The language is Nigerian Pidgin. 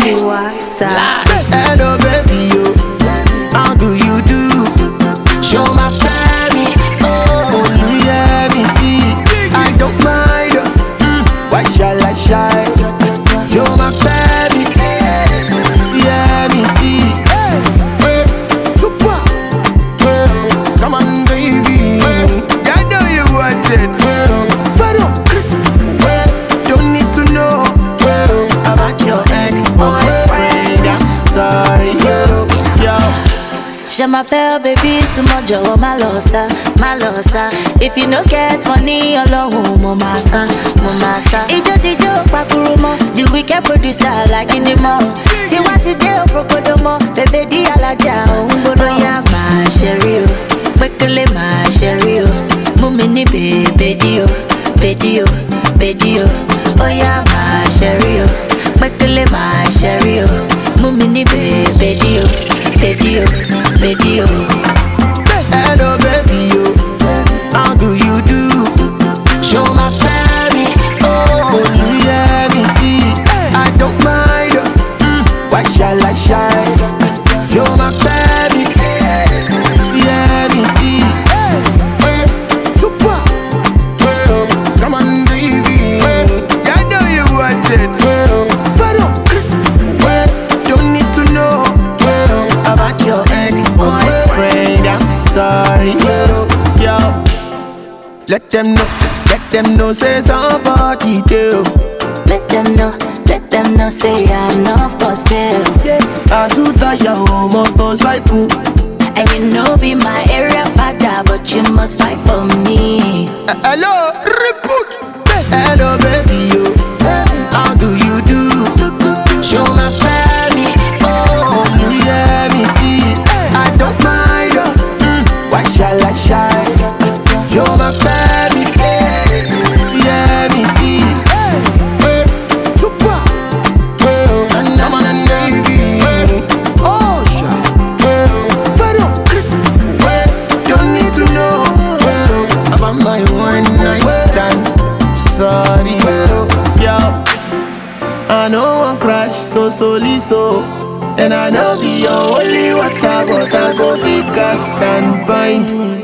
Tiwasa. Hello baby, yo. How do you do? Show my family. Oh, yeah, me see. I don't mind. Why shall I shy? Show my family. Yeah, me see. Hey, super. Come on, baby. I know you want it. Don't need to know about your ex-boyfriend. I'm sorry, yo. Je m'appelle baby, c'est mon job, malosa. If you no get money, alone, mama. Ijo, pakurumo, the wicked producer like in the mall. See what it do, prokodomo, baby di alaja, umbono ya ma sherry, bekele ma sherry, mumini baby dio, oh ya ma sherry, bekele ma sherry, mumini baby dio. Hello baby, yo. How do you do? Show my family. Oh, yeah, me see. I don't mind. Why shall I shy? Show my family. Yeah, me see. Hey, super. Come on, baby. I know you want it. Don't need to know about your ex-boyfriend. I'm sorry, yo. Let them know, say somebody do. Let them know, say I'm not for sale. Yeah, I do that your motorcycle. And you know be my area father, but you must fight for me. Hello, report. Hello, baby, yo. How do you do? Show my family. Oh, yeah, me see. I don't mind. Why shall I shy? Show my family. Yeah, me see. Hey, super. And I'm on a baby. Oh, sure. Don't need to know about my one night stand. Sorry, yo. I know one crash so. And I know be your only water, but I go figure stand bind.